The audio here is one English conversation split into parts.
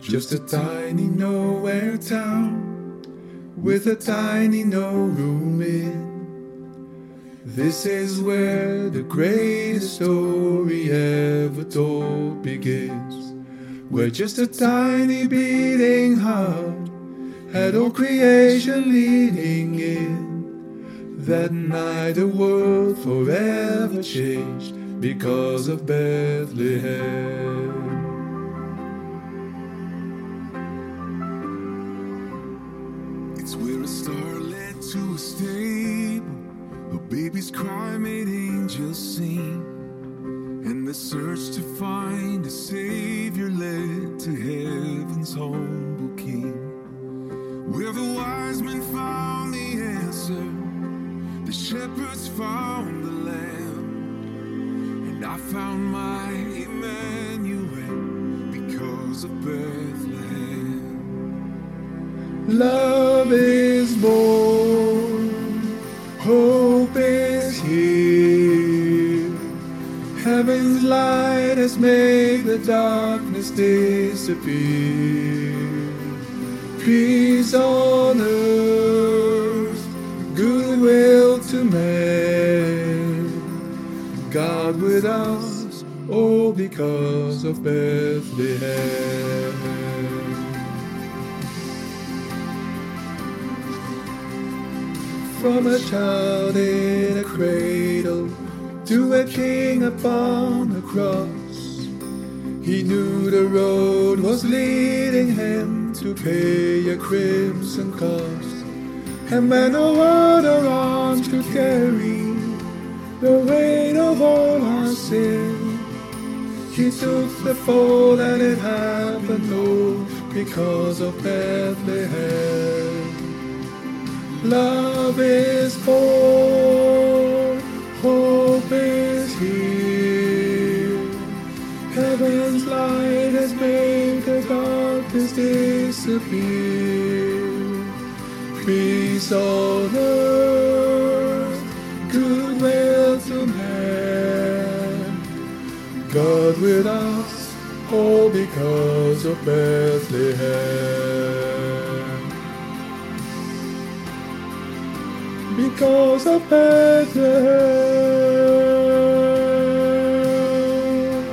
Just a tiny nowhere town with a tiny no room inn. This is where the greatest story ever told begins, where just a tiny beating heart had all creation leading in. That night the world forever changed because of Bethlehem. It's where a star led to a stable, a baby's cry made angels sing, and the search to find a savior led to heaven's humble king. Where the wise men found the answer, the shepherds found the lamb, and I found my Emmanuel because of Bethlehem. Love is born, hope is here. Heaven's light has made the darkness disappear. Peace on earth, goodwill to men. God with us, all because of Bethlehem. From a child in a cradle to a king upon a cross, he knew the road was leading him to pay a crimson cost. And when no other arms could carry the weight of all our sin, he took the fall, and it happened all because of Bethlehem. Love is born, hope is here. Heaven's light has made the darkness disappear. Peace on earth, goodwill to men. God with us, all because of Bethlehem. Because of Bethlehem.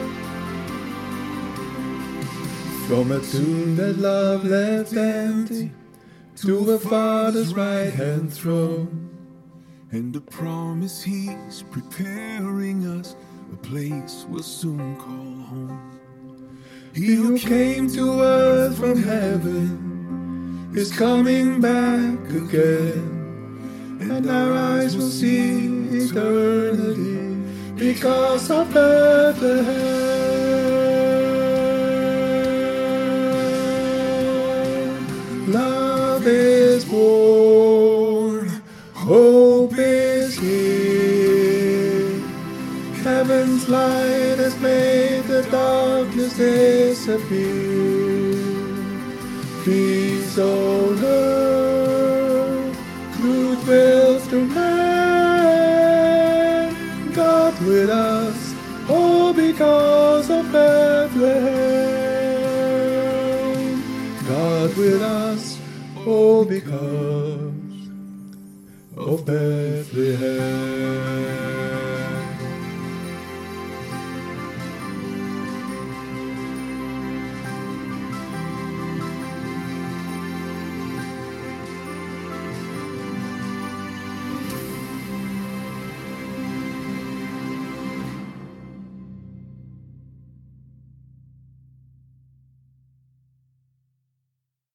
From a tomb that love left empty to a Father's right hand throne, and the promise he's preparing us a place we'll soon call home. He who came to earth from heaven is coming back again, and our eyes will see eternity because of Bethlehem. Love is born, hope is here. Heaven's light has made the darkness disappear. Peace on earth, goodwill to men. God with us, all because of Bethlehem. God with us, all because of Bethlehem.